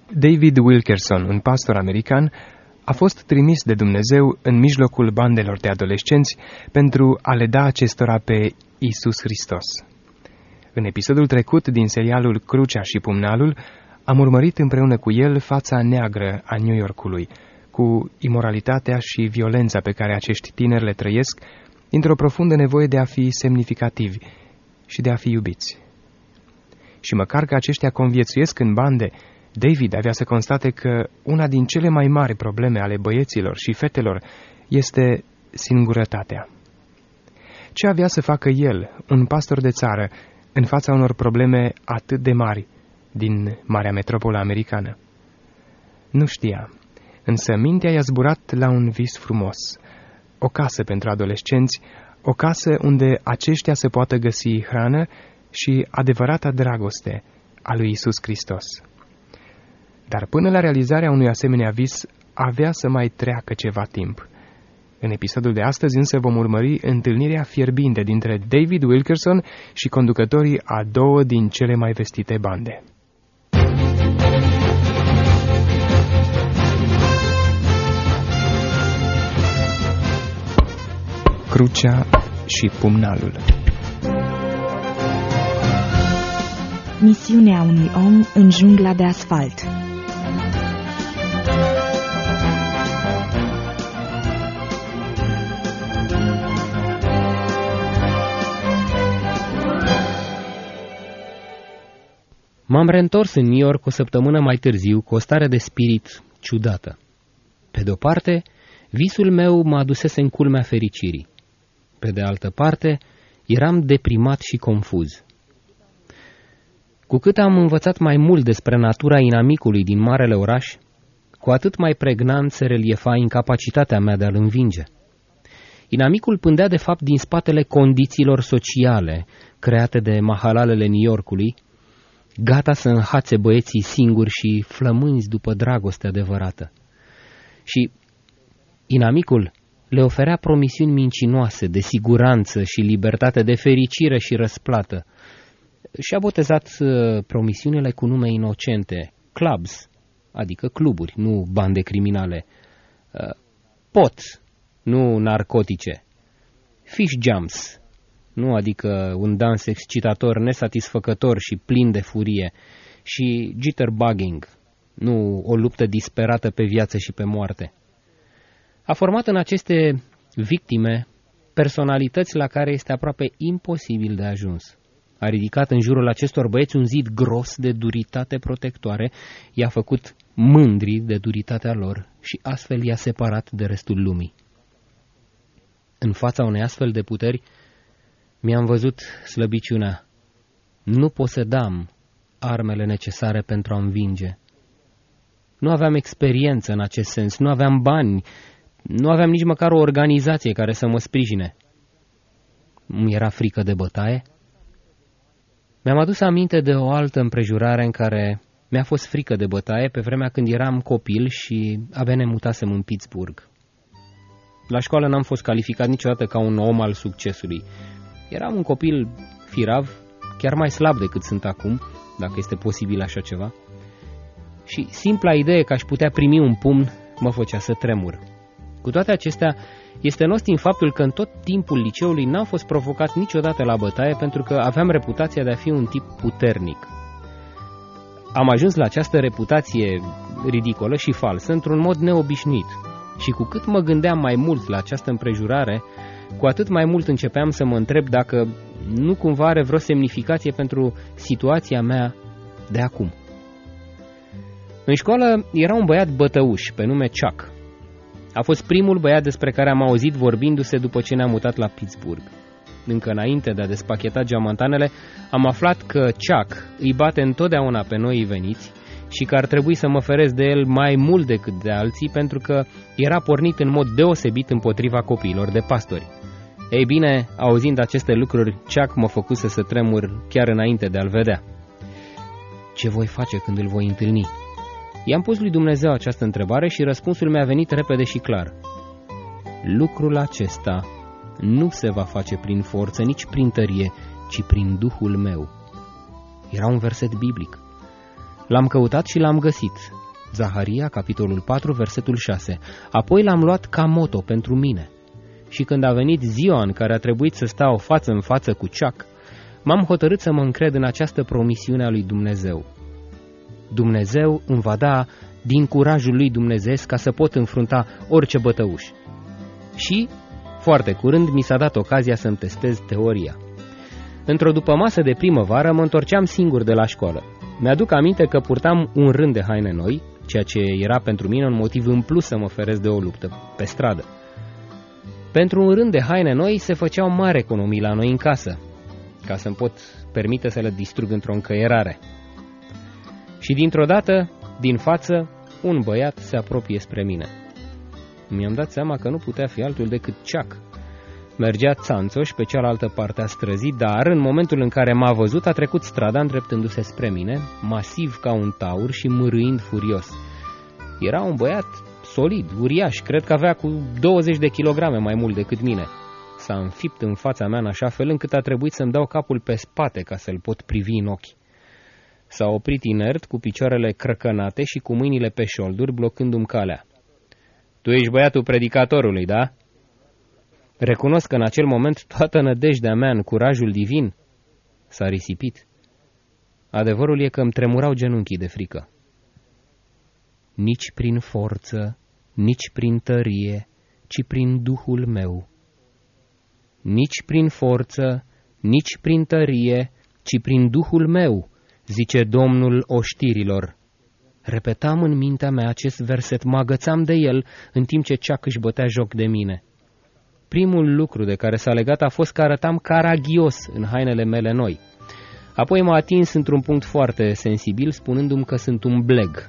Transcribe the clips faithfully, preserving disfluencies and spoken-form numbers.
David Wilkerson, un pastor american, a fost trimis de Dumnezeu în mijlocul bandelor de adolescenți pentru a le da acestora pe Iisus Hristos. În episodul trecut din serialul Crucea și Pumnalul, am urmărit împreună cu el fața neagră a New Yorkului, cu imoralitatea și violența pe care acești tineri le trăiesc, dintr-o profundă nevoie de a fi semnificativi și de a fi iubiți. Și măcar că aceștia conviețuiesc în bande, David avea să constate că una din cele mai mari probleme ale băieților și fetelor este singurătatea. Ce avea să facă el, un pastor de țară, în fața unor probleme atât de mari din marea metropolă americană? Nu știa, însă mintea i-a zburat la un vis frumos, o casă pentru adolescenți, o casă unde aceștia să poată găsi hrană și adevărata dragoste a lui Iisus Hristos. Dar până la realizarea unui asemenea vis, avea să mai treacă ceva timp. În episodul de astăzi însă vom urmări întâlnirea fierbinte dintre David Wilkerson și conducătorii a două din cele mai vestite bande. Crucea și Pumnalul. Misiunea unui om în jungla de asfalt. M-am reîntors în New York o săptămână mai târziu cu o stare de spirit ciudată. Pe de-o parte, visul meu mă adusese în culmea fericirii. Pe de altă parte, eram deprimat și confuz. Cu cât am învățat mai mult despre natura inamicului din marele oraș, cu atât mai pregnant se reliefa incapacitatea mea de a-l învinge. Inamicul pândea de fapt din spatele condițiilor sociale create de mahalalele New Yorkului, gata să înhațe băieții singuri și flămânzi după dragoste adevărată. Și inamicul le oferea promisiuni mincinoase de siguranță și libertate, de fericire și răsplată. Și-a botezat uh, promisiunile cu nume inocente, clubs, adică cluburi, nu bande criminale, uh, pot, nu narcotice, fish jumps, nu adică un dans excitator, nesatisfăcător și plin de furie, și jitterbugging, nu o luptă disperată pe viață și pe moarte. A format în aceste victime personalități la care este aproape imposibil de ajuns. A ridicat în jurul acestor băieți un zid gros de duritate protectoare, i-a făcut mândri de duritatea lor și astfel i-a separat de restul lumii. În fața unei astfel de puteri, mi-am văzut slăbiciunea. Nu posedam armele necesare pentru a învinge. Nu aveam experiență în acest sens, nu aveam bani, nu aveam nici măcar o organizație care să mă sprijine. Mi era frică de bătaie? Mi-am adus aminte de o altă împrejurare în care mi-a fost frică de bătaie pe vremea când eram copil și abia ne mutasem în Pittsburgh. La școală n-am fost calificat niciodată ca un om al succesului. Eram un copil firav, chiar mai slab decât sunt acum, dacă este posibil așa ceva. Și simpla idee că aș putea primi un pumn mă făcea să tremur. Cu toate acestea, este nostim faptul că în tot timpul liceului n-am fost provocat niciodată la bătaie pentru că aveam reputația de a fi un tip puternic. Am ajuns la această reputație ridicolă și falsă într-un mod neobișnuit. Și cu cât mă gândeam mai mult la această împrejurare, cu atât mai mult începeam să mă întreb dacă nu cumva are vreo semnificație pentru situația mea de acum. În școală era un băiat bătăuș pe nume Chuck. A fost primul băiat despre care am auzit vorbindu-se după ce ne-am mutat la Pittsburgh. Încă înainte de a despacheta geamantanele, am aflat că Chuck îi bate întotdeauna pe noi veniți și că ar trebui să mă feresc de el mai mult decât de alții pentru că era pornit în mod deosebit împotriva copiilor de pastori. Ei bine, auzind aceste lucruri, Chuck mă făcuse să tremur chiar înainte de a-l vedea. Ce voi face când îl voi întâlni? I-am pus lui Dumnezeu această întrebare și răspunsul mi-a venit repede și clar. Lucrul acesta nu se va face prin forță, nici prin tărie, ci prin Duhul meu. Era un verset biblic. L-am căutat și l-am găsit. Zaharia, capitolul patru, versetul șase. Apoi l-am luat ca moto pentru mine. Și când a venit ziua în care a trebuit să stau față în față cu Chuck, m-am hotărât să mă încred în această promisiune a lui Dumnezeu. Dumnezeu îmi va da din curajul lui dumnezeiesc ca să pot înfrunta orice bătăuș. Și, foarte curând, mi s-a dat ocazia să-mi testez teoria. Într-o dupămasă de primăvară mă întorceam singur de la școală. Mi-aduc aminte că purtam un rând de haine noi, ceea ce era pentru mine un motiv în plus să mă feresc de o luptă pe stradă. Pentru un rând de haine noi se făceau mari economii la noi în casă, ca să-mi pot permite să le distrug într-o încăierare. Și dintr-o dată, din față, un băiat se apropie spre mine. Mi-am dat seama că nu putea fi altul decât Chuck. Mergea țanțoș pe cealaltă parte a străzii, dar în momentul în care m-a văzut a trecut strada îndreptându-se spre mine, masiv ca un taur și mârâind furios. Era un băiat solid, uriaș, cred că avea cu douăzeci de kilograme mai mult decât mine. S-a înfipt în fața mea în așa fel încât a trebuit să-mi dau capul pe spate ca să-l pot privi în ochi. S-a oprit inert, cu picioarele crăcănate și cu mâinile pe șolduri, blocându-mi calea. Tu ești băiatul predicatorului, da? Recunosc că în acel moment toată nădejdea mea în curajul divin s-a risipit. Adevărul e că îmi tremurau genunchii de frică. Nici prin forță, nici prin tărie, ci prin Duhul meu. Nici prin forță, nici prin tărie, ci prin Duhul meu, zice Domnul oștirilor. Repetam în mintea mea acest verset, mă agățam de el în timp ce Chuck își bătea joc de mine. Primul lucru de care s-a legat a fost că arătam caragios în hainele mele noi. Apoi m-a atins într-un punct foarte sensibil, spunându-mi că sunt un bleg.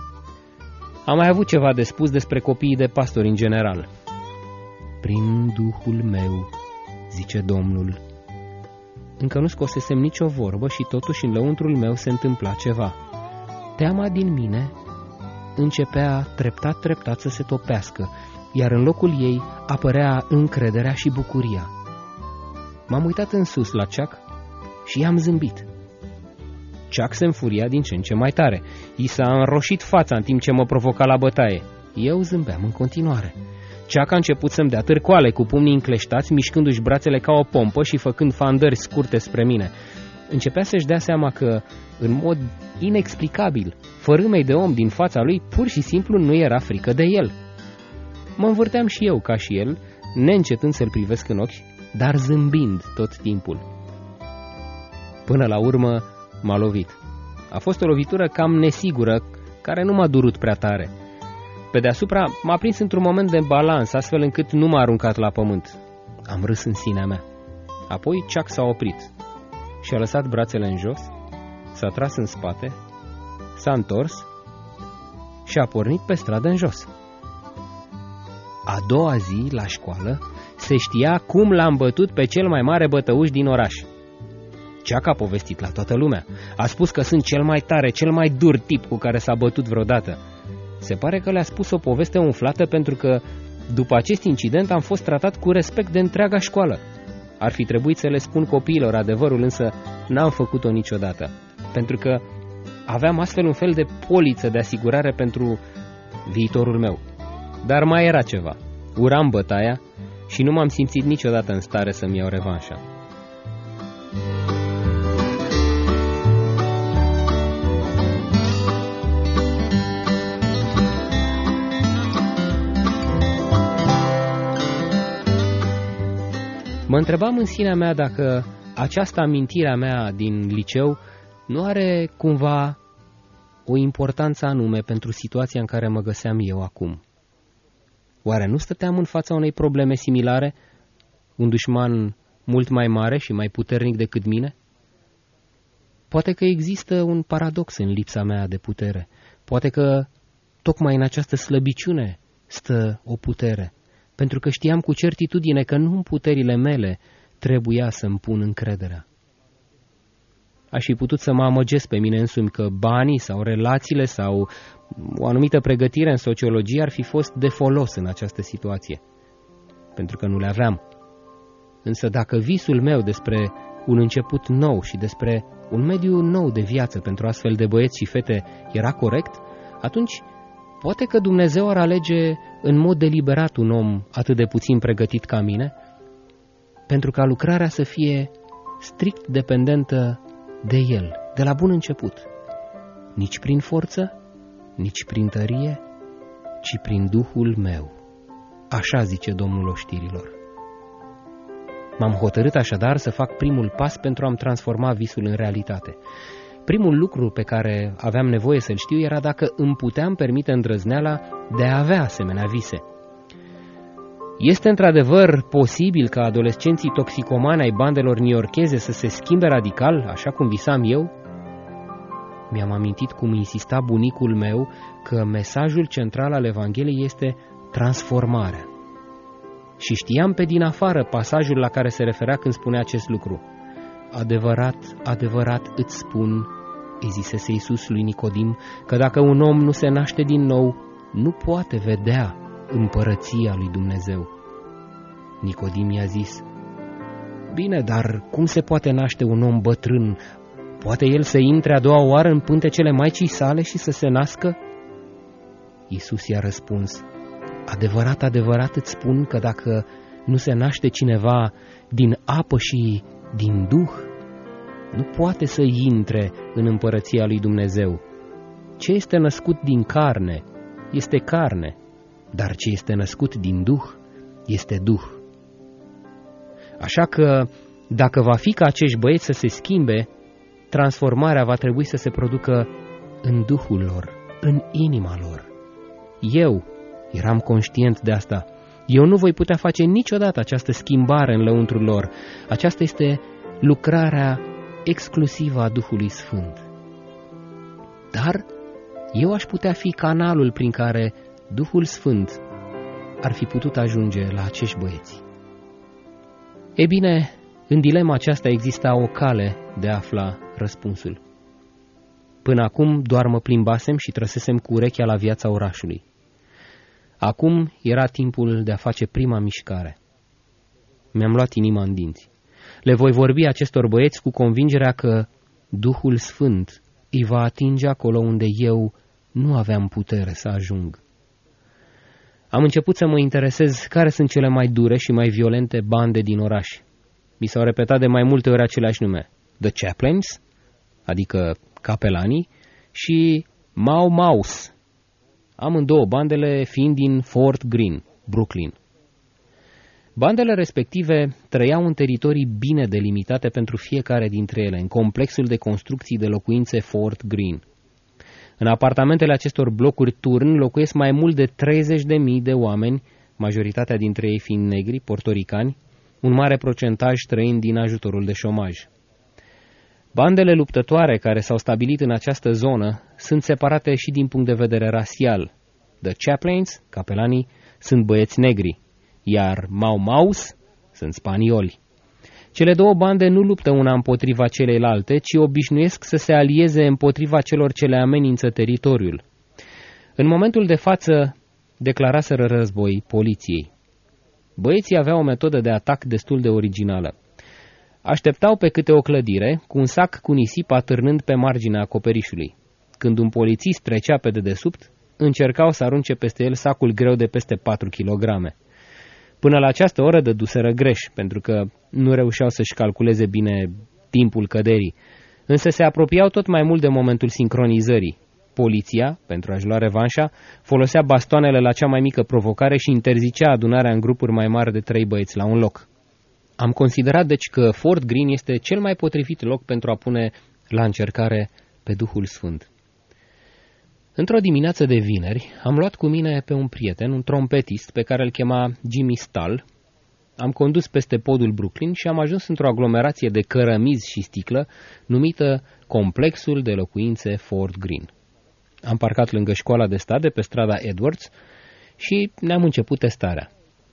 Am mai avut ceva de spus despre copiii de pastori în general. Prin Duhul meu, zice Domnul. Încă nu scosesem nicio vorbă și totuși în lăuntrul meu se întâmpla ceva. Teama din mine începea treptat, treptat să se topească, iar în locul ei apărea încrederea și bucuria. M-am uitat în sus la Chuck și i-am zâmbit. Chuck se înfuria din ce în ce mai tare. I s-a înroșit fața în timp ce mă provoca la bătaie. Eu zâmbeam în continuare. Chuck a început să-mi dea târcoale cu pumnii încleștați, mișcându-și brațele ca o pompă și făcând fandări scurte spre mine. Începea să-și dea seama că, în mod inexplicabil, fărâmei de om din fața lui pur și simplu nu era frică de el. Mă învârteam și eu ca și el, neîncetând să-l privesc în ochi, dar zâmbind tot timpul. Până la urmă m-a lovit. A fost o lovitură cam nesigură, care nu m-a durut prea tare. Pe deasupra m-a prins într-un moment de balans, astfel încât nu m-a aruncat la pământ. Am râs în sinea mea. Apoi Chuck s-a oprit și a lăsat brațele în jos, s-a tras în spate, s-a întors și a pornit pe stradă în jos. A doua zi, la școală, se știa cum l-am bătut pe cel mai mare bătăuș din oraș. Chuck a povestit la toată lumea. A spus că sunt cel mai tare, cel mai dur tip cu care s-a bătut vreodată. Se pare că le-a spus o poveste umflată pentru că, după acest incident, am fost tratat cu respect de întreaga școală. Ar fi trebuit să le spun copiilor adevărul, însă n-am făcut-o niciodată, pentru că aveam astfel un fel de poliță de asigurare pentru viitorul meu. Dar mai era ceva. Uram bătaia și nu m-am simțit niciodată în stare să-mi iau revanșa. Mă întrebam în sinea mea dacă această amintire a mea din liceu nu are cumva o importanță anume pentru situația în care mă găseam eu acum. Oare nu stăteam în fața unei probleme similare? Un dușman mult mai mare și mai puternic decât mine? Poate că există un paradox în lipsa mea de putere. Poate că tocmai în această slăbiciune stă o putere, pentru că știam cu certitudine că nu în puterile mele trebuia să-mi pun încrederea. Aș fi putut să mă amăgesc pe mine însumi că banii sau relațiile sau o anumită pregătire în sociologie ar fi fost de folos în această situație, pentru că nu le aveam. Însă dacă visul meu despre un început nou și despre un mediu nou de viață pentru astfel de băieți și fete era corect, atunci poate că Dumnezeu ar alege în mod deliberat un om atât de puțin pregătit ca mine, pentru ca lucrarea să fie strict dependentă de El, de la bun început. Nici prin forță, nici prin tărie, ci prin Duhul meu. Așa zice Domnul oștirilor. M-am hotărât așadar să fac primul pas pentru a-mi transforma visul în realitate. Primul lucru pe care aveam nevoie să-l știu era dacă îmi puteam permite îndrăzneala de a avea asemenea vise. Este într-adevăr posibil ca adolescenții toxicomani ai bandelor newyorkeze să se schimbe radical, așa cum visam eu? Mi-am amintit cum insista bunicul meu că mesajul central al Evangheliei este transformarea. Și știam pe din afară pasajul la care se referea când spunea acest lucru. Adevărat, adevărat îți spun, îi zisese Iisus lui Nicodim, că dacă un om nu se naște din nou, nu poate vedea împărăția lui Dumnezeu. Nicodim i-a zis, bine, dar cum se poate naște un om bătrân? Poate el să intre a doua oară în pântecele maicii sale și să se nască? Iisus i-a răspuns, adevărat, adevărat îți spun că dacă nu se naște cineva din apă și din Duh, nu poate să intre în împărăția lui Dumnezeu. Ce este născut din carne, este carne, dar ce este născut din Duh, este Duh. Așa că, dacă va fi ca acești băieți să se schimbe, transformarea va trebui să se producă în Duhul lor, în inima lor. Eu eram conștient de asta. Eu nu voi putea face niciodată această schimbare în lăuntrul lor. Aceasta este lucrarea exclusivă a Duhului Sfânt. Dar eu aș putea fi canalul prin care Duhul Sfânt ar fi putut ajunge la acești băieți. E bine, în dilema aceasta exista o cale de a afla răspunsul. Până acum doar mă plimbasem și trăsesem cu urechea la viața orașului. Acum era timpul de a face prima mișcare. Mi-am luat inima în dinți. Le voi vorbi acestor băieți cu convingerea că Duhul Sfânt îi va atinge acolo unde eu nu aveam putere să ajung. Am început să mă interesez care sunt cele mai dure și mai violente bande din oraș. Mi s-au repetat de mai multe ori aceleași nume. The Chaplains, adică capelanii, și Mau Maus, amândouă bandele fiind din Fort Greene, Brooklyn. Bandele respective trăiau în teritorii bine delimitate pentru fiecare dintre ele, în complexul de construcții de locuințe Fort Greene. În apartamentele acestor blocuri turn locuiesc mai mult de treizeci de mii de oameni, majoritatea dintre ei fiind negri, portoricani, un mare procentaj trăind din ajutorul de șomaj. Bandele luptătoare care s-au stabilit în această zonă sunt separate și din punct de vedere rasial. The Chaplains, capelanii, sunt băieți negri, iar Mau Maus sunt spanioli. Cele două bande nu luptă una împotriva celeilalte, ci obișnuiesc să se alieze împotriva celor ce le amenință teritoriul. În momentul de față declaraseră război poliției. Băieții aveau o metodă de atac destul de originală. Așteptau pe câte o clădire, cu un sac cu nisip atârnând pe marginea acoperișului. Când un polițist trecea pe dedesubt, încercau să arunce peste el sacul greu de peste patru kilograme. Până la această oră dăduseră greș, pentru că nu reușeau să-și calculeze bine timpul căderii, însă se apropiau tot mai mult de momentul sincronizării. Poliția, pentru a-și lua revanșa, folosea bastoanele la cea mai mică provocare și interzicea adunarea în grupuri mai mari de trei băieți la un loc. Am considerat deci că Fort Greene este cel mai potrivit loc pentru a pune la încercare pe Duhul Sfânt. Într-o dimineață de vineri, am luat cu mine pe un prieten, un trompetist pe care îl chema Jimmy Stahl. Am condus peste podul Brooklyn și am ajuns într-o aglomerație de cărămizi și sticlă numită Complexul de Locuințe Fort Greene. Am parcat lângă școala de stat de pe strada Edwards și ne-am început testarea.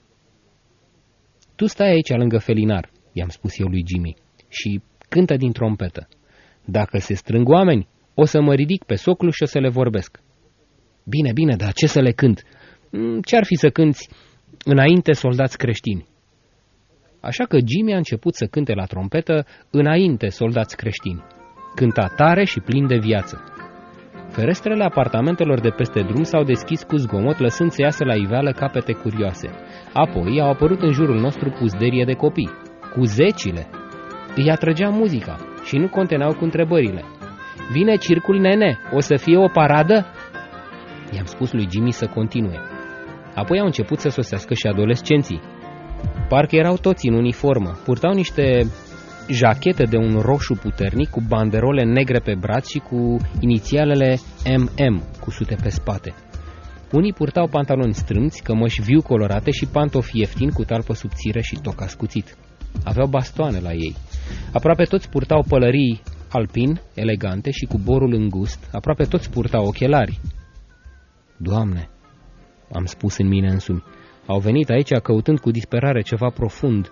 Tu stai aici lângă felinar, i-am spus eu lui Jimmy, și cântă din trompetă. Dacă se strâng oameni, o să mă ridic pe soclu și o să le vorbesc. Bine, bine, dar ce să le cânt? Ce-ar fi să cânți Înainte soldați creștini? așa că Jimmy a început să cânte la trompetă înainte soldați creștini. Cânta tare și plin de viață. Ferestrele apartamentelor de peste drum s-au deschis cu zgomot, lăsând să iasă la iveală capete curioase. Apoi au apărut în jurul nostru puzderie de copii, cu zecile. Îi atrăgea muzica și nu conteneau cu întrebările. Vine circul, nene, o să fie o paradă? I-am spus lui Jimmy să continue. Apoi au început să sosească și adolescenții. Parcă erau toți în uniformă, purtau niște jachete de un roșu puternic cu banderole negre pe braț și cu inițialele M M cusute pe spate. Unii purtau pantaloni strâmți, cămăși viu colorate și pantofi ieftini cu talpă subțire și toc ascuțit. Aveau bastoane la ei. Aproape toți purtau pălării alpin, elegante și cu borul îngust. Aproape toți purtau ochelari. Doamne, am spus în mine însumi, au venit aici căutând cu disperare ceva profund.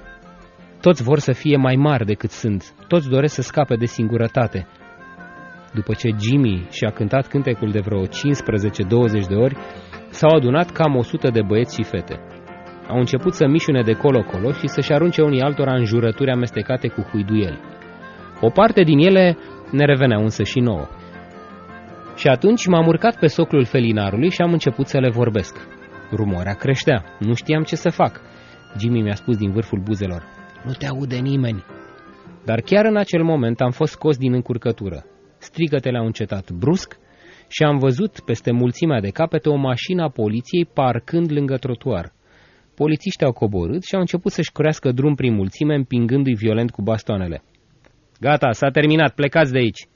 Toți vor să fie mai mari decât sunt. Toți doresc să scape de singurătate. După ce Jimmy și-a cântat cântecul de vreo cincisprezece douăzeci de ori, s-au adunat cam o sută de băieți și fete. Au început să mișune de colo-colo și să-și arunce unii altora în jurături amestecate cu huiduieli. O parte din ele ne reveneau însă și nouă. Și atunci m-am urcat pe soclul felinarului și am început să le vorbesc. Rumoarea creștea, nu știam ce să fac. Jimmy mi-a spus din vârful buzelor: nu te aude nimeni. Dar chiar în acel moment am fost scos din încurcătură. Strigătele au încetat brusc și am văzut peste mulțimea de capete o mașină a poliției parcând lângă trotuar. Polițiștii au coborât și au început să-și crească drum prin mulțime, împingându-i violent cu bastoanele. Gata, s-a terminat, plecați de aici!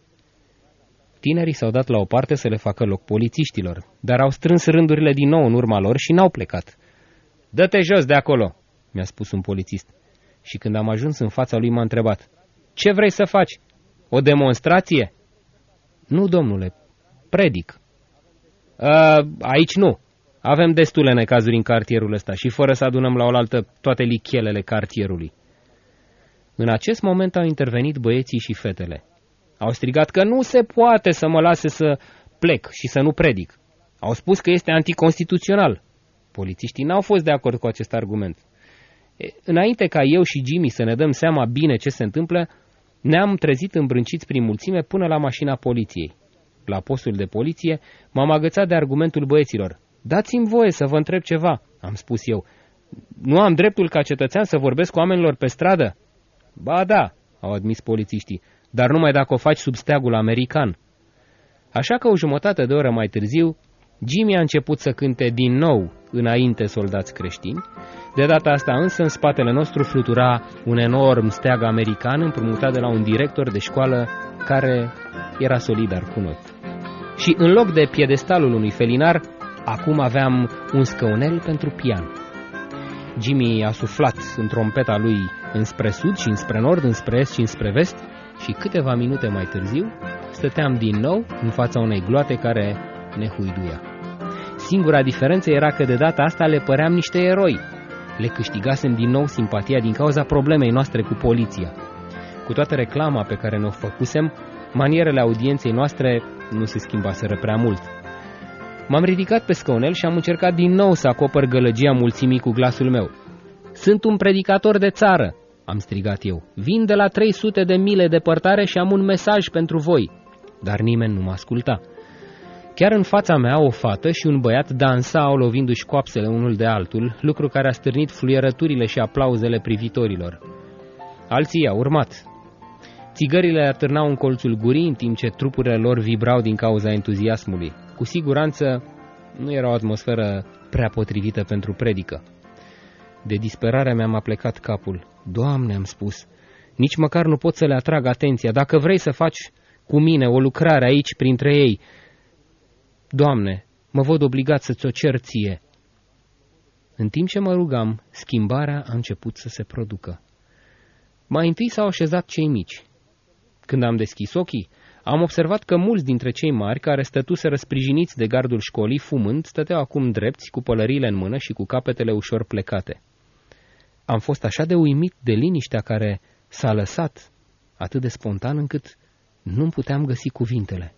Tinerii s-au dat la o parte să le facă loc polițiștilor, dar au strâns rândurile din nou în urma lor și n-au plecat. Dă-te jos de acolo, mi-a spus un polițist. Și când am ajuns în fața lui m-a întrebat: ce vrei să faci? O demonstrație? Nu, domnule, predic. A, aici nu. Avem destule necazuri în cartierul ăsta și fără să adunăm la oaltă toate lichelele cartierului. În acest moment au intervenit băieții și fetele. Au strigat că nu se poate să mă lase să plec și să nu predic. Au spus că este anticonstituțional. Polițiștii n-au fost de acord cu acest argument. E, înainte ca eu și Jimmy să ne dăm seama bine ce se întâmplă, ne-am trezit îmbrânciți prin mulțime până la mașina poliției. La postul de poliție m-am agățat de argumentul băieților. Dați-mi voie să vă întreb ceva, am spus eu. Nu am dreptul ca cetățean să vorbesc cu oamenilor pe stradă? Ba da, au admis polițiștii, dar numai dacă o faci sub steagul american. Așa că o jumătate de oră mai târziu, Jimmy a început să cânte din nou înainte soldați creștini. De data asta însă în spatele nostru flutura un enorm steag american împrumutat de la un director de școală care era solidar cu noi. Și în loc de piedestalul unui felinar, acum aveam un scăunel pentru pian. Jimmy a suflat în trompeta lui înspre sud și înspre nord, înspre est și înspre vest și câteva minute mai târziu stăteam din nou în fața unei gloate care ne huiduia. Singura diferență era că de data asta le păream niște eroi. Le câștigasem din nou simpatia din cauza problemei noastre cu poliția. Cu toată reclama pe care ne-o făcusem, manierele audienței noastre nu se schimbaseră prea mult. M-am ridicat pe scaunel și am încercat din nou să acopăr gălăgia mulțimii cu glasul meu. Sunt un predicator de țară, am strigat eu. Vin de la trei sute de mile depărtare și am un mesaj pentru voi. Dar nimeni nu mă asculta. Chiar în fața mea o fată și un băiat dansau lovindu-și coapsele unul de altul, lucru care a stârnit fluierăturile și aplauzele privitorilor. Alții au urmat. Țigările atârnau în colțul gurii, în timp ce trupurile lor vibrau din cauza entuziasmului. Cu siguranță nu era o atmosferă prea potrivită pentru predică. De disperare mi-am aplecat capul. Doamne, am spus, nici măcar nu pot să le atrag atenția. Dacă vrei să faci cu mine o lucrare aici printre ei, Doamne, mă văd obligat să ți-o cer ție. În timp ce mă rugam, schimbarea a început să se producă. Mai întâi s-au așezat cei mici. Când am deschis ochii, am observat că mulți dintre cei mari, care stătuseră sprijiniți de gardul școlii, fumând, stăteau acum drepți, cu pălăriile în mână și cu capetele ușor plecate. Am fost așa de uimit de liniștea care s-a lăsat, atât de spontan, încât nu puteam găsi cuvintele.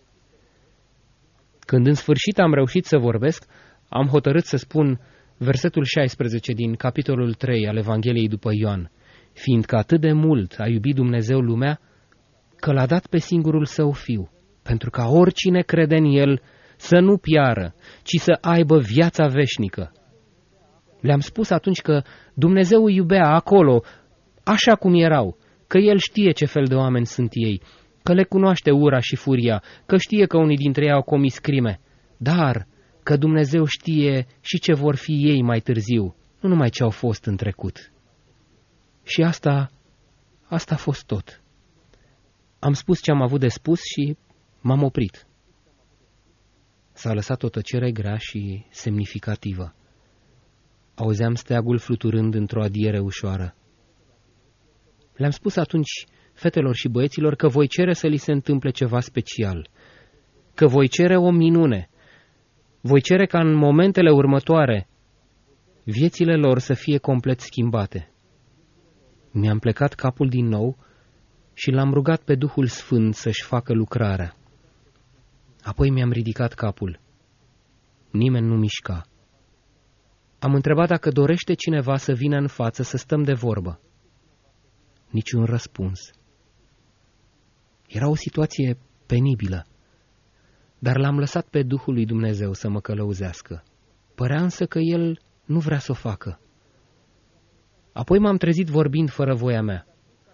Când în sfârșit am reușit să vorbesc, am hotărât să spun versetul șaisprezece din capitolul trei al Evangheliei după Ioan. fiindcă atât de mult a iubit Dumnezeu lumea, că l-a dat pe singurul său fiu, pentru ca oricine crede în el să nu piară, ci să aibă viața veșnică. Le-am spus atunci că Dumnezeu îi iubea acolo, așa cum erau, că El știe ce fel de oameni sunt ei, că le cunoaște ura și furia, că știe că unii dintre ei au comis crime, dar că Dumnezeu știe și ce vor fi ei mai târziu, nu numai ce au fost în trecut. Și asta, asta a fost tot. Am spus ce am avut de spus și m-am oprit. S-a lăsat o tăcere grea și semnificativă. Auzeam steagul fluturând într-o adiere ușoară. Le-am spus atunci fetelor și băieților că voi cere să li se întâmple ceva special, că voi cere o minune, voi cere ca în momentele următoare viețile lor să fie complet schimbate. Mi-am plecat capul din nou și l-am rugat pe Duhul Sfânt să-și facă lucrarea. Apoi mi-am ridicat capul. Nimeni nu mișca. Am întrebat dacă dorește cineva să vină în față să stăm de vorbă. Niciun răspuns. Era o situație penibilă, dar l-am lăsat pe Duhul lui Dumnezeu să mă călăuzească. Părea însă că El nu vrea să o facă. Apoi m-am trezit vorbind fără voia mea.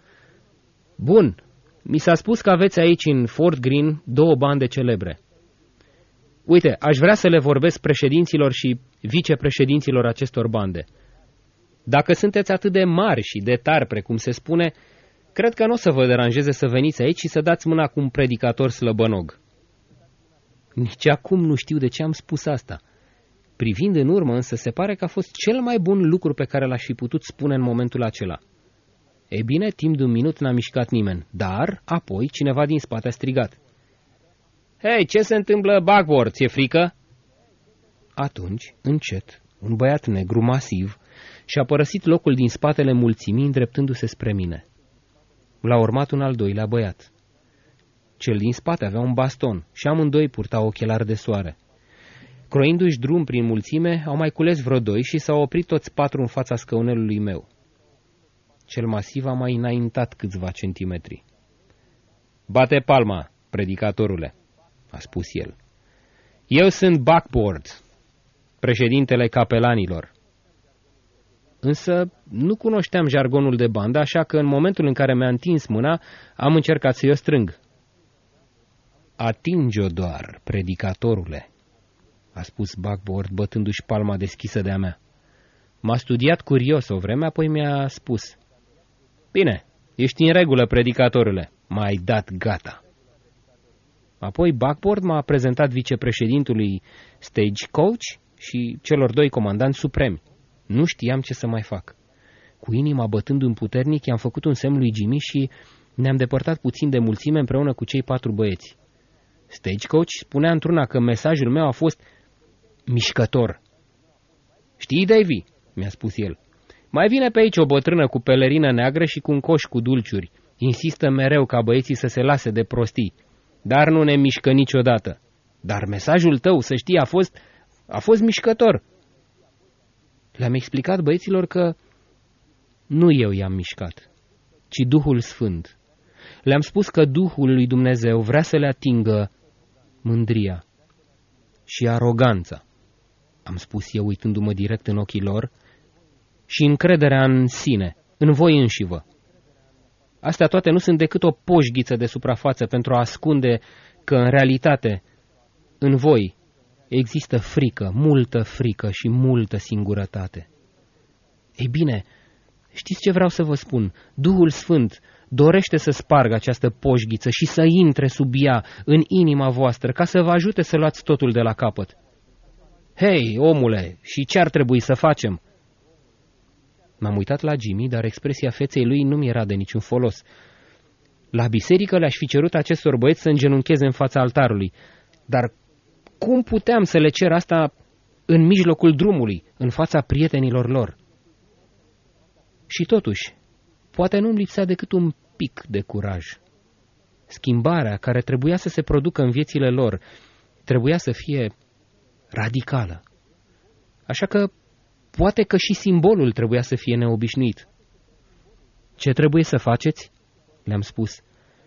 Bun, mi s-a spus că aveți aici în Fort Greene două bande celebre. Uite, aș vrea să le vorbesc președinților și vicepreședinților acestor bande. Dacă sunteți atât de mari și de tari, precum se spune, cred că nu o să vă deranjeze să veniți aici și să dați mâna cu un predicator slăbănog. Nici acum nu știu de ce am spus asta. Privind în urmă, însă, se pare că a fost cel mai bun lucru pe care l-aș fi putut spune în momentul acela. Ei bine, timp de un minut n-a mișcat nimeni, dar apoi cineva din spate a strigat. Hei, ce se întâmplă, Buckboard, ți-e frică? Atunci, încet, un băiat negru masiv și-a părăsit locul din spatele mulțimii, îndreptându-se spre mine. L-a urmat un al doilea băiat. Cel din spate avea un baston și amândoi purtau ochelari de soare. Croindu-și drum prin mulțime, au mai cules vreo doi și s-au oprit toți patru în fața scăunelului meu. Cel masiv a mai înaintat câțiva centimetri. Bate palma, predicatorule, a spus el. Eu sunt Buckboard, președintele capelanilor. Însă nu cunoșteam jargonul de bandă, așa că în momentul în care mi-a întins mâna, am încercat să-i o strâng. Atinge-o doar, predicatorule, a spus Buckboard, bătându-și palma deschisă de-a mea. M-a studiat curios o vreme, apoi mi-a spus. Bine, ești în regulă, predicatorule, m-ai dat gata. Apoi Buckboard m-a prezentat vicepreședintului Stagecoach și celor doi comandanți supremi. Nu știam ce să mai fac. Cu inima bătându-mi puternic, i-am făcut un semn lui Jimmy și ne-am depărtat puțin de mulțime împreună cu cei patru băieți. Stagecoach spunea într-una că mesajul meu a fost mișcător. Știi, Davy, mi-a spus el, mai vine pe aici o bătrână cu pelerină neagră și cu un coș cu dulciuri. Insistă mereu ca băieții să se lase de prostii, dar nu ne mișcă niciodată. Dar mesajul tău, să știi, a fost, a fost mișcător. Le-am explicat băieților că nu eu i-am mișcat, ci Duhul Sfânt. Le-am spus că Duhul lui Dumnezeu vrea să le atingă mândria și aroganța, am spus eu uitându-mă direct în ochii lor, și încrederea în sine, în voi înșivă. Astea toate nu sunt decât o poșghiță de suprafață pentru a ascunde că, în realitate, în voi există frică, multă frică și multă singurătate. Ei bine, știți ce vreau să vă spun? Duhul Sfânt dorește să spargă această poșghiță și să intre sub ea în inima voastră, ca să vă ajute să luați totul de la capăt. Hei, omule, și ce ar trebui să facem? M-am uitat la Jimmy, dar expresia feței lui nu mi era de niciun folos. La biserică le-aș fi cerut acestor băieți să îngenuncheze în fața altarului, dar cum puteam să le cer asta în mijlocul drumului, în fața prietenilor lor? Și totuși, poate nu-mi lipsea decât un pic de curaj. Schimbarea care trebuia să se producă în viețile lor trebuia să fie radicală. Așa că poate că și simbolul trebuia să fie neobișnuit. Ce trebuie să faceți?" le-am spus.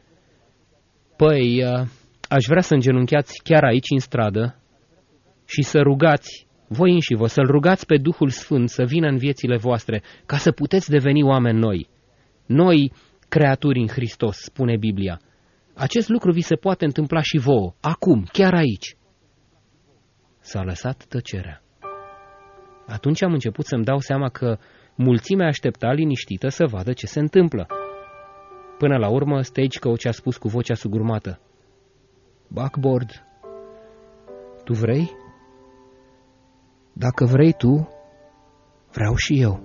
Păi, aș vrea să îngenunchiați chiar aici, în stradă, și să rugați, voi înși vă, să-L rugați pe Duhul Sfânt să vină în viețile voastre, ca să puteți deveni oameni noi. Noi, creaturi în Hristos, spune Biblia. Acest lucru vi se poate întâmpla și vouă, acum, chiar aici." S-a lăsat tăcerea. Atunci am început să-mi dau seama că mulțimea aștepta liniștită să vadă ce se întâmplă. Până la urmă, Stagecoach a spus cu vocea sugurmată: "Buckboard, tu vrei? Dacă vrei tu, vreau și eu."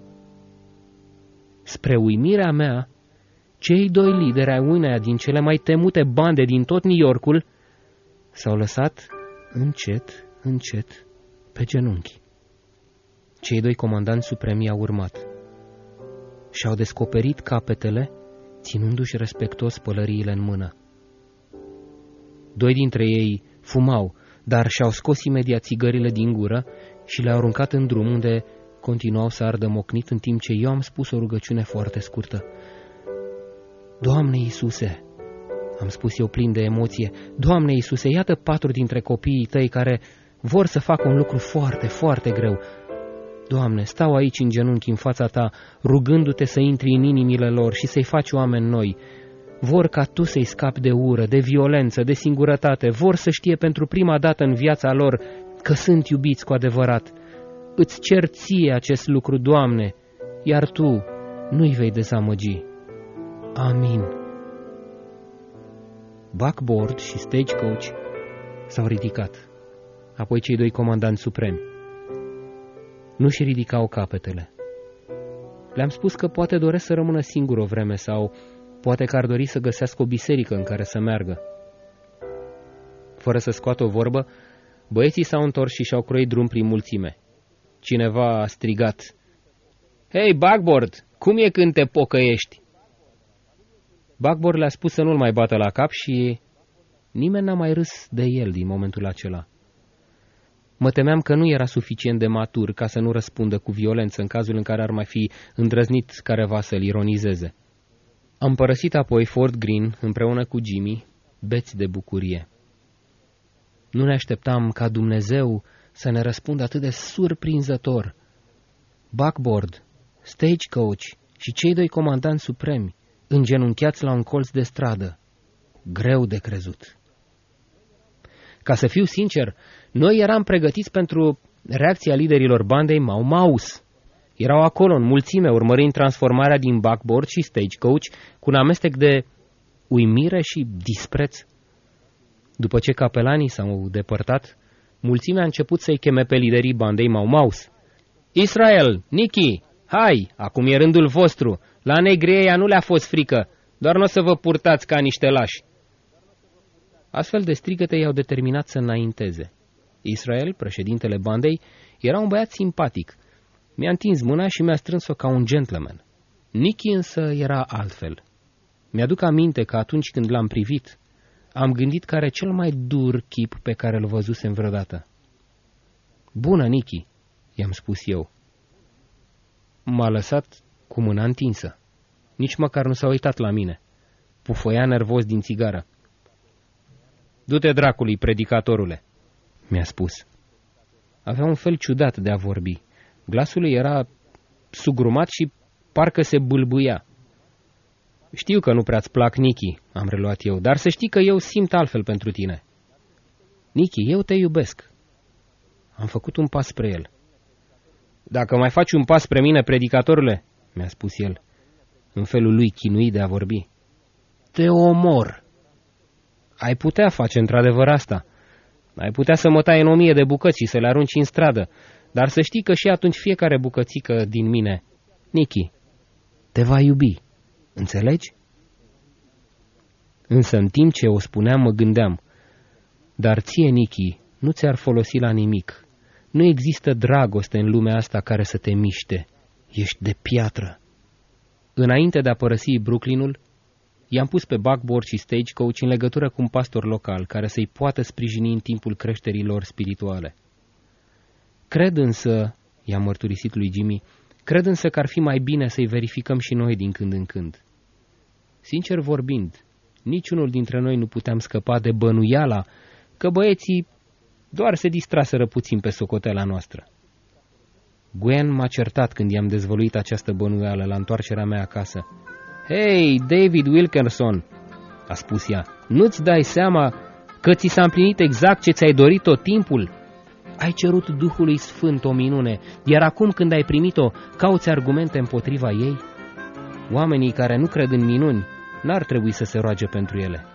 Spre uimirea mea, cei doi lideri ai uneia din cele mai temute bande din tot New Yorkul s-au lăsat încet, încet pe genunchi. Cei doi comandanți supremi au urmat și-au descoperit capetele, ținându-și respectuos pălăriile în mână. Doi dintre ei fumau, dar și-au scos imediat țigările din gură și le-au aruncat în drum, unde continuau să ardă mocnit, în timp ce eu am spus o rugăciune foarte scurtă. "Doamne Iisuse," am spus eu plin de emoție, "Doamne Iisuse, iată patru dintre copiii tăi care vor să facă un lucru foarte, foarte greu. Doamne, stau aici în genunchi în fața ta, rugându-te să intri în inimile lor și să-i faci oameni noi. Vor ca tu să-i scapi de ură, de violență, de singurătate, vor să știe pentru prima dată în viața lor că sunt iubiți cu adevărat. Îți cer ție acest lucru, Doamne, iar tu nu-i vei dezamăgi. Amin." Buckboard și Stagecoach s-au ridicat, apoi cei doi comandanți supremi. Nu-și ridicau capetele. Le-am spus că poate doresc să rămână singur o vreme sau poate că ar dori să găsească o biserică în care să meargă. Fără să scoată o vorbă, băieții s-au întors și și-au croit drum prin mulțime. Cineva a strigat: "Hei, Buckboard, cum e când te pocăiești?" Buckboard le-a spus să nu-l mai bată la cap și nimeni n-a mai râs de el din momentul acela. Mă temeam că nu era suficient de matur ca să nu răspundă cu violență în cazul în care ar mai fi îndrăznit careva să-l ironizeze. Am părăsit apoi Fort Greene împreună cu Jimmy, beți de bucurie. Nu ne așteptam ca Dumnezeu să ne răspundă atât de surprinzător. Buckboard, Stagecoach și cei doi comandanți supremi, îngenunchiați la un colț de stradă. Greu de crezut. Ca să fiu sincer, noi eram pregătiți pentru reacția liderilor bandei Mau Maus. Erau acolo în mulțime, urmărind transformarea din Buckboard și Stagecoach cu un amestec de uimire și dispreț. După ce capelanii s-au depărtat, mulțimea a început să-i cheme pe liderii bandei Mau Maus. "Israel, Nicky, hai, acum e rândul vostru. La negrii ăia nu le-a fost frică, doar nu o să vă purtați ca niște lași." Astfel de strigăte i-au determinat să înainteze. Israel, președintele bandei, era un băiat simpatic. Mi-a întins mâna și mi-a strâns-o ca un gentleman. Nicky însă era altfel. Mi-aduc aminte că atunci când l-am privit, am gândit că are cel mai dur chip pe care îl văzusem vreodată. "Bună, Nicky," i-am spus eu. M-a lăsat cu mâna întinsă. Nici măcar nu s-a uitat la mine. Pufoia nervos din țigară. "Du-te dracului, predicatorule," mi-a spus. Avea un fel ciudat de a vorbi. Glasul lui era sugrumat și parcă se bâlbâia. "Știu că nu prea-ți plac, Nicky," am reluat eu, "dar să știi că eu simt altfel pentru tine." "Nicky, eu te iubesc." Am făcut un pas spre el. "Dacă mai faci un pas spre mine, predicatorule," mi-a spus el, în felul lui chinuit de a vorbi, "te omor." "Ai putea face într-adevăr asta. Ai putea să mă tai în o mie de bucăți și să le arunci în stradă, dar să știi că și atunci fiecare bucățică din mine, Nicky, te va iubi. Înțelegi?" Însă în timp ce o spuneam, mă gândeam, dar ție, Nicky, nu ți-ar folosi la nimic. Nu există dragoste în lumea asta care să te miște. Ești de piatră. Înainte de a părăsi Brooklynul, i-am pus pe Buckboard și Stagecoach în legătură cu un pastor local care să-i poată sprijini în timpul creșterii lor spirituale. Cred însă, i-am mărturisit lui Jimmy, Cred însă că ar fi mai bine să-i verificăm și noi din când în când. Sincer vorbind, niciunul dintre noi nu puteam scăpa de bănuiala că băieții doar se distraseră puțin pe socotela noastră. Gwen m-a certat când i-am dezvăluit această bănuială la întoarcerea mea acasă. "Hei, David Wilkerson," a spus ea, "nu-ți dai seama că ți s-a împlinit exact ce ți-ai dorit tot timpul? Ai cerut Duhului Sfânt o minune, iar acum când ai primit-o, cauți argumente împotriva ei? Oamenii care nu cred în minuni n-ar trebui să se roage pentru ele."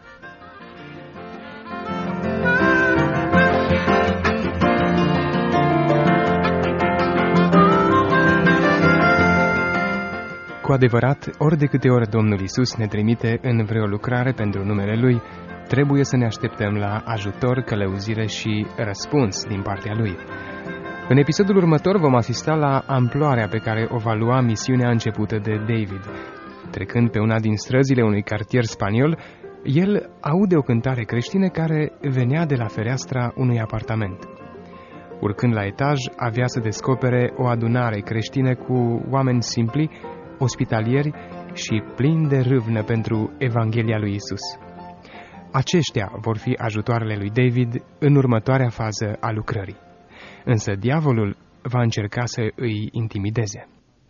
Cu adevărat, ori de câte ori Domnul Iisus ne trimite în vreo lucrare pentru numele Lui, trebuie să ne așteptăm la ajutor, călăuzire și răspuns din partea Lui. În episodul următor vom asista la amploarea pe care o va lua misiunea începută de David. Trecând pe una din străzile unui cartier spaniol, el aude o cântare creștină care venea de la fereastra unui apartament. Urcând la etaj, avea să descopere o adunare creștină cu oameni simpli, ospitalieri și plini de râvnă pentru Evanghelia lui Isus. Aceștia vor fi ajutoarele lui David în următoarea fază a lucrării. Însă diavolul va încerca să îi intimideze.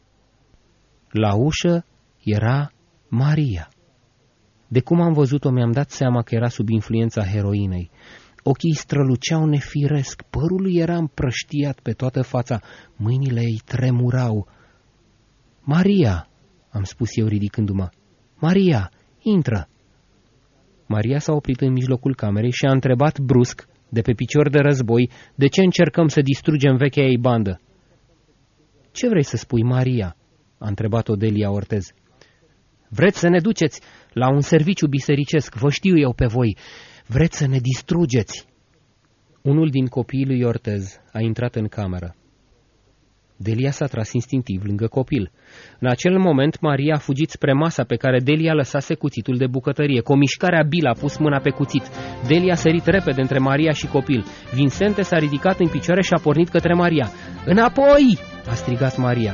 La ușă era Maria. De cum am văzut-o, mi-am dat seama că era sub influența heroinei. Ochii străluceau nefiresc, părul lui era împrăștiat pe toată fața, mâinile ei tremurau. "Maria," am spus eu ridicându-mă, "Maria, intră." Maria s-a oprit în mijlocul camerei și a întrebat brusc, de pe picior de război, de ce încercăm să distrugem vechea ei bandă. "Ce vrei să spui, Maria?" a întrebat-o Delia Ortez. "Vreți să ne duceți la un serviciu bisericesc, vă știu eu pe voi. Vreți să ne distrugeți." Unul din copiii lui Ortez a intrat în cameră. Delia s-a tras instinctiv lângă copil. În acel moment, Maria a fugit spre masa pe care Delia lăsase cuțitul de bucătărie. Cu o mișcare abilă a pus mâna pe cuțit. Delia a sărit repede între Maria și copil. Vincente s-a ridicat în picioare și a pornit către Maria. "Înapoi!" a strigat Maria.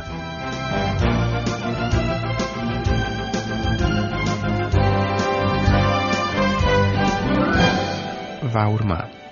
Va urma.